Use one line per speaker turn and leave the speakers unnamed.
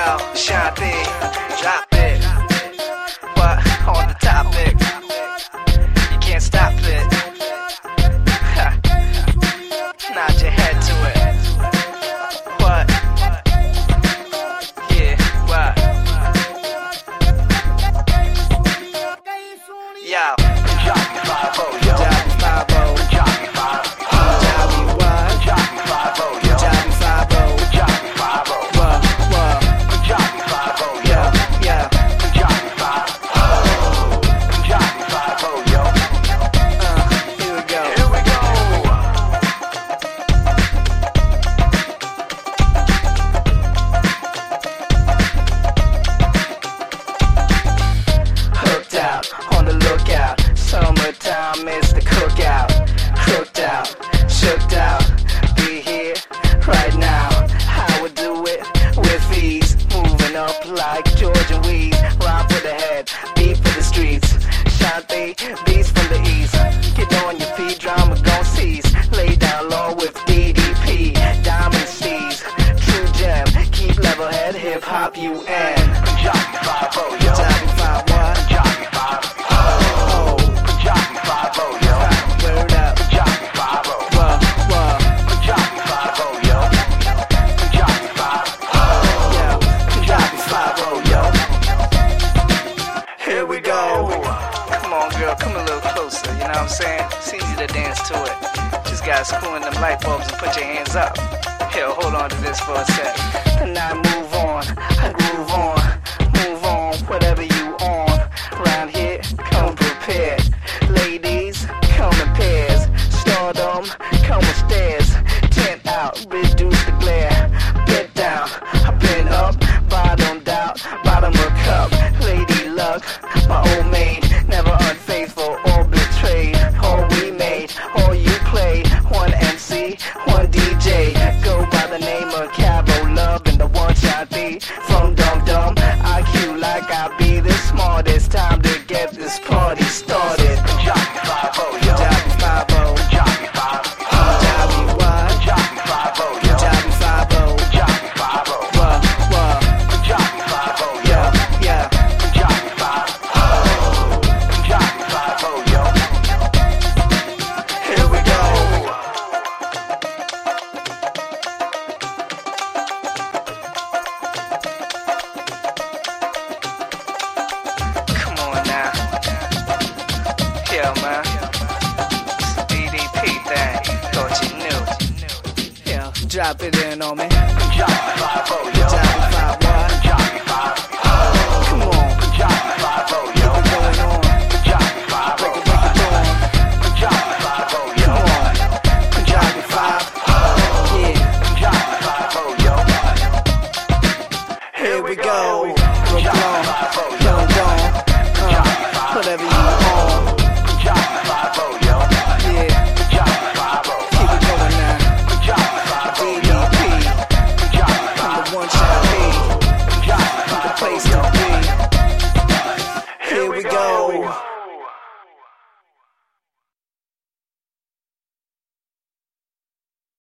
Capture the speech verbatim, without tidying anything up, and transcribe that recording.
Yo, Shanti, drop it. What on the topic? You can't stop it. Ha. Nod your head to it. What? Yeah, what? Yo,
Punjabi five-oh, yo.
Punjabi five-oh.
Punjabi five.
Punjabi what?
Punjabi five-oh, yo.
Punjabi five-oh.
Punjabi five-oh.
What? What?
Punjabi five-oh, yo.
Yeah, yeah.
Punjabi five-oh. Punjabi five-oh, yo.
Uh, here we go.
Here we go.
Hooked out, on the lookout. Summertime is the cookout. Crooked out, shooked out. Be here right now. How we do it with ease. Moving up like Georgia weed. Rhyme for the head, beat for the streets. Shanti, beats from the east. Get on your feet, drama gon' cease. Lay down low with D D P. Diamond C's, true gem. Keep level head, hip hop U N.
Punjabi five-oh, yo.
Punjabi five what?
Punjabi five.
Oh,
Punjabi five-oh, yo.
word up.
Punjabi five-oh.
Whoa, whoa.
Punjabi five-oh, yo. Punjabi five-oh.
Yeah,
Punjabi five-oh, yo.
here we go. Come on, girl, come a little closer. You know what I'm saying? It's easy to dance to it. Just gotta screw in them light bulbs and put your hands up. Here, hold on to this for a sec. And I move on, I groove on, move on, whatever you on. Round here, come prepared. Ladies, come in pairs. Stardom, come with stairs. Tent out, reduce the glare. Get down, I've been up, bottomed out, bottom of cup. Lady luck, my old maid, never unfaithful or betrayed. All we made, all you played. One M C, one D J. Go by the name of Cabo Love and the one Shanti. From Dum Dum, I Q like I be the smartest. Time to get this party started.
Punjabi five-oh, yo.
Punjabi five-oh.
Punjabi five.
Punjabi what?
Punjabi five-oh, yo.
Punjabi five-oh.
Punjabi five-oh.
What? What?
Punjabi five-oh, yo.
Yeah, yeah.
Punjabi five-oh. Punjabi five-oh, yo.
Here we go. Come on now. Yeah, man. It's a D D P thing. Thought you knew. Yeah, drop it in on me.
Punjabi five-oh, yo.
Punjabi five what?
Punjabi five.
Come on.
Punjabi